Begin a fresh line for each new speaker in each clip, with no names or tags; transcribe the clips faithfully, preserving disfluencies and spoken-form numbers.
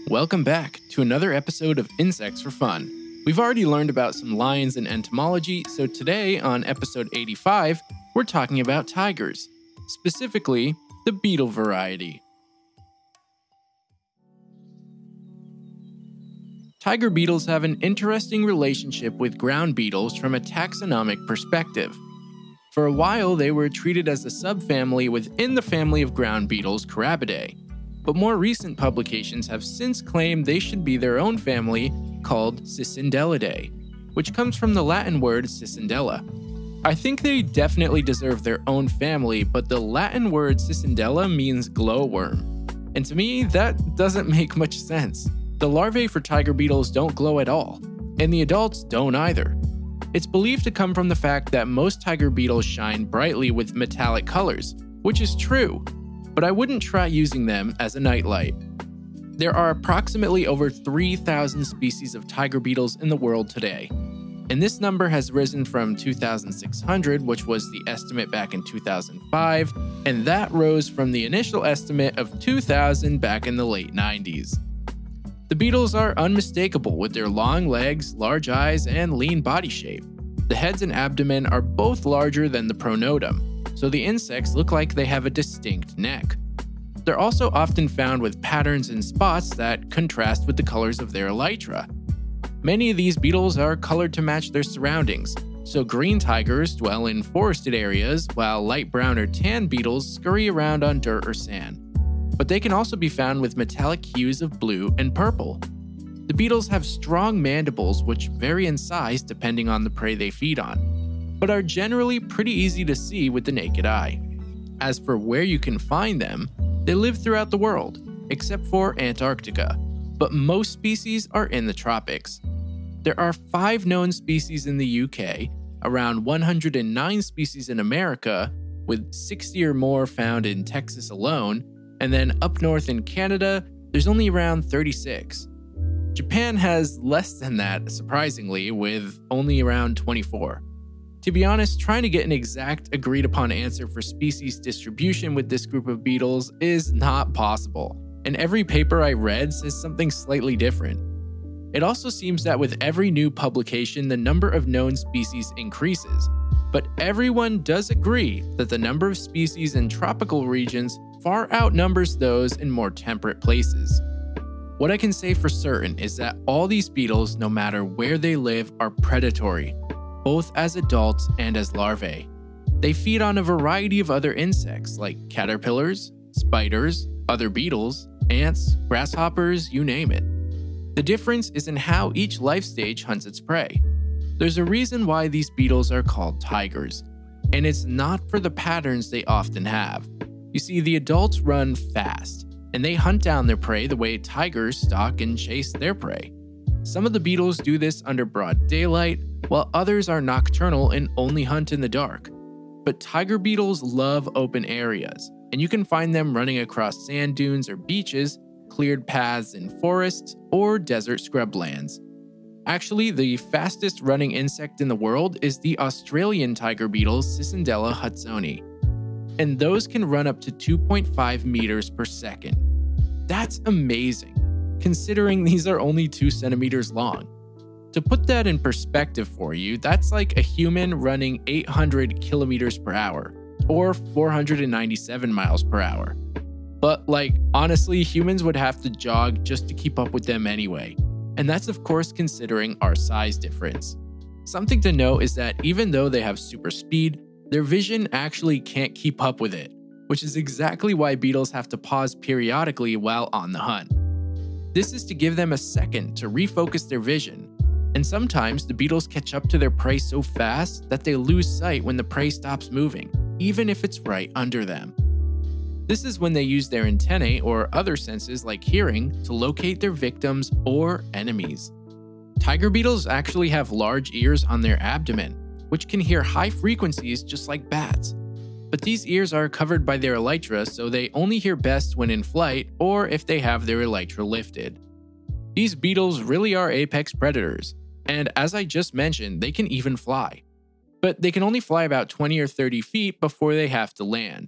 Welcome back to another episode of Insects for Fun. We've already learned about some lions and entomology, so today on episode eighty-five, we're talking about tigers, specifically the beetle variety. Tiger beetles have an interesting relationship with ground beetles from a taxonomic perspective. For a while, they were treated as a subfamily within the family of ground beetles, Carabidae, but more recent publications have since claimed they should be their own family called Cicindelidae, which comes from the Latin word cicindella. I think they definitely deserve their own family, but the Latin word cicindella means glowworm, and to me, that doesn't make much sense. The larvae for tiger beetles don't glow at all, and the adults don't either. It's believed to come from the fact that most tiger beetles shine brightly with metallic colors, which is true, but I wouldn't try using them as a nightlight. There are approximately over three thousand species of tiger beetles in the world today, and this number has risen from two thousand six hundred, which was the estimate back in two thousand five, and that rose from the initial estimate of two thousand back in the late nineties. The beetles are unmistakable with their long legs, large eyes, and lean body shape. The heads and abdomen are both larger than the pronotum, so the insects look like they have a distinct neck. They're also often found with patterns and spots that contrast with the colors of their elytra. Many of these beetles are colored to match their surroundings, so green tigers dwell in forested areas while light brown or tan beetles scurry around on dirt or sand. But they can also be found with metallic hues of blue and purple. The beetles have strong mandibles which vary in size depending on the prey they feed on, but are generally pretty easy to see with the naked eye. As for where you can find them, they live throughout the world, except for Antarctica, but most species are in the tropics. There are five known species in the U K, around one hundred nine species in America, with sixty or more found in Texas alone, and then up north in Canada, there's only around thirty-six. Japan has less than that, surprisingly, with only around twenty-four. To be honest, trying to get an exact agreed upon answer for species distribution with this group of beetles is not possible, and every paper I read says something slightly different. It also seems that with every new publication, the number of known species increases, but everyone does agree that the number of species in tropical regions far outnumbers those in more temperate places. What I can say for certain is that all these beetles, no matter where they live, are predatory, both as adults and as larvae. They feed on a variety of other insects like caterpillars, spiders, other beetles, ants, grasshoppers, you name it. The difference is in how each life stage hunts its prey. There's a reason why these beetles are called tigers, and it's not for the patterns they often have. You see, the adults run fast, and they hunt down their prey the way tigers stalk and chase their prey. Some of the beetles do this under broad daylight, while others are nocturnal and only hunt in the dark. But tiger beetles love open areas, and you can find them running across sand dunes or beaches, cleared paths in forests, or desert scrublands. Actually, the fastest running insect in the world is the Australian tiger beetle Cicindela hudsoni, and those can run up to two point five meters per second. That's amazing, considering these are only two centimeters long. To put that in perspective for you, that's like a human running eight hundred kilometers per hour, or four hundred ninety-seven miles per hour. But like, honestly, humans would have to jog just to keep up with them anyway, and that's of course considering our size difference. Something to note is that even though they have super speed, their vision actually can't keep up with it, which is exactly why beetles have to pause periodically while on the hunt. This is to give them a second to refocus their vision, and sometimes the beetles catch up to their prey so fast that they lose sight when the prey stops moving, even if it's right under them. This is when they use their antennae or other senses like hearing to locate their victims or enemies. Tiger beetles actually have large ears on their abdomen, which can hear high frequencies just like bats. But these ears are covered by their elytra, so they only hear best when in flight or if they have their elytra lifted. These beetles really are apex predators, and as I just mentioned, they can even fly. But they can only fly about twenty or thirty feet before they have to land.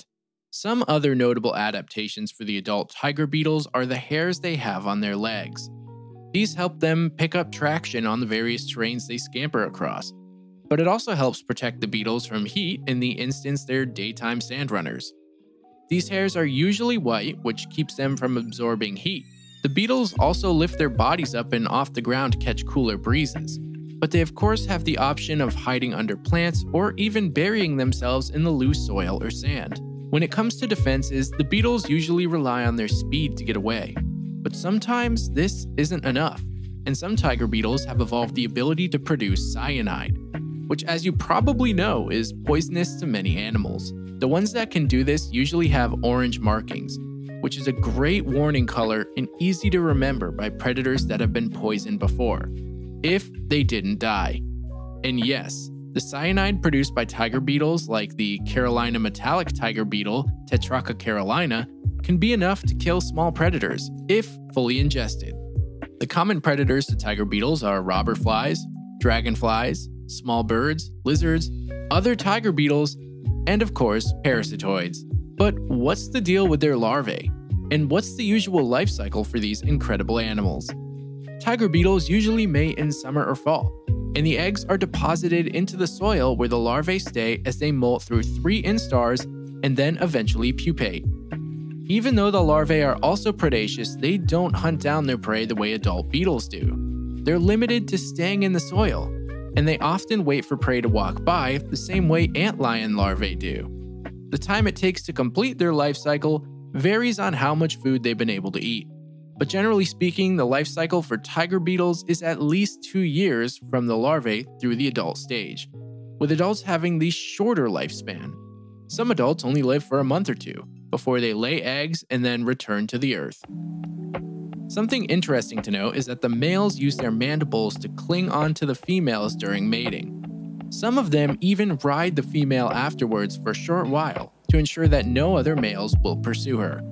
Some other notable adaptations for the adult tiger beetles are the hairs they have on their legs. These help them pick up traction on the various terrains they scamper across, but it also helps protect the beetles from heat in the instance they're daytime sandrunners. These hairs are usually white, which keeps them from absorbing heat. The beetles also lift their bodies up and off the ground to catch cooler breezes, but they of course have the option of hiding under plants or even burying themselves in the loose soil or sand. When it comes to defenses, the beetles usually rely on their speed to get away. But sometimes this isn't enough, and some tiger beetles have evolved the ability to produce cyanide, which, as you probably know, is poisonous to many animals. The ones that can do this usually have orange markings, which is a great warning color and easy to remember by predators that have been poisoned before, if they didn't die. And yes, the cyanide produced by tiger beetles like the Carolina metallic tiger beetle, Tetrarca carolina, can be enough to kill small predators if fully ingested. The common predators to tiger beetles are robber flies, dragonflies, small birds, lizards, other tiger beetles, and of course, parasitoids. But what's the deal with their larvae? And what's the usual life cycle for these incredible animals? Tiger beetles usually mate in summer or fall, and the eggs are deposited into the soil where the larvae stay as they molt through three instars and then eventually pupate. Even though the larvae are also predaceous, they don't hunt down their prey the way adult beetles do. They're limited to staying in the soil, and they often wait for prey to walk by the same way antlion larvae do. The time it takes to complete their life cycle varies on how much food they've been able to eat. But generally speaking, the life cycle for tiger beetles is at least two years from the larvae through the adult stage, with adults having the shorter lifespan. Some adults only live for a month or two before they lay eggs and then return to the earth. Something interesting to note is that the males use their mandibles to cling onto the females during mating. Some of them even ride the female afterwards for a short while to ensure that no other males will pursue her.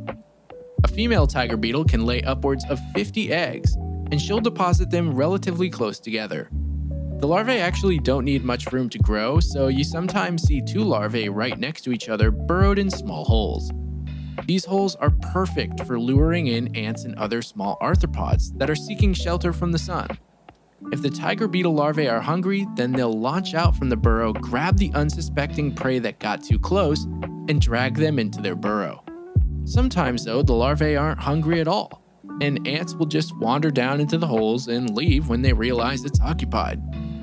A female tiger beetle can lay upwards of fifty eggs, and she'll deposit them relatively close together. The larvae actually don't need much room to grow, so you sometimes see two larvae right next to each other burrowed in small holes. These holes are perfect for luring in ants and other small arthropods that are seeking shelter from the sun. If the tiger beetle larvae are hungry, then they'll launch out from the burrow, grab the unsuspecting prey that got too close, and drag them into their burrow. Sometimes, though, the larvae aren't hungry at all, and ants will just wander down into the holes and leave when they realize it's occupied.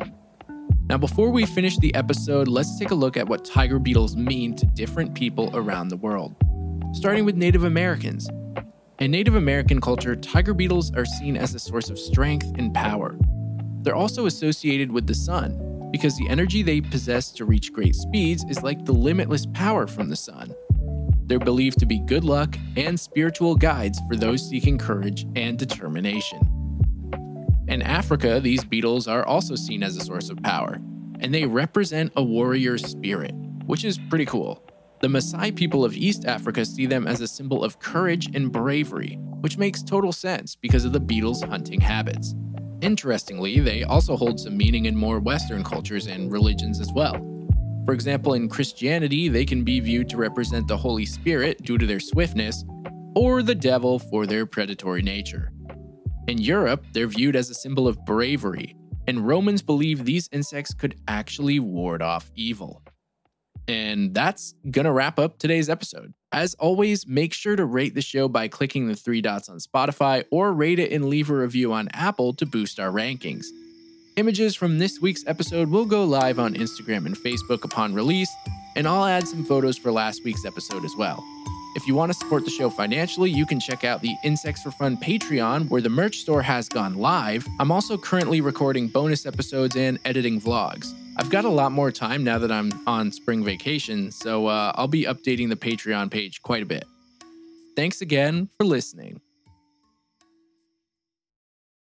Now, before we finish the episode, let's take a look at what tiger beetles mean to different people around the world. Starting with Native Americans. In Native American culture, tiger beetles are seen as a source of strength and power. They're also associated with the sun, because the energy they possess to reach great speeds is like the limitless power from the sun. They're believed to be good luck and spiritual guides for those seeking courage and determination. In Africa, these beetles are also seen as a source of power, and they represent a warrior spirit, which is pretty cool. The Maasai people of East Africa see them as a symbol of courage and bravery, which makes total sense because of the beetles' hunting habits. Interestingly, they also hold some meaning in more Western cultures and religions as well. For example, in Christianity, they can be viewed to represent the Holy Spirit due to their swiftness, or the devil for their predatory nature. In Europe, they're viewed as a symbol of bravery, and Romans believe these insects could actually ward off evil. And that's gonna wrap up today's episode. As always, make sure to rate the show by clicking the three dots on Spotify or rate it and leave a review on Apple to boost our rankings. Images from this week's episode will go live on Instagram and Facebook upon release, and I'll add some photos for last week's episode as well. If you want to support the show financially, you can check out the Insects for Fun Patreon, where the merch store has gone live. I'm also currently recording bonus episodes and editing vlogs. I've got a lot more time now that I'm on spring vacation, so uh, I'll be updating the Patreon page quite a bit. Thanks again for listening.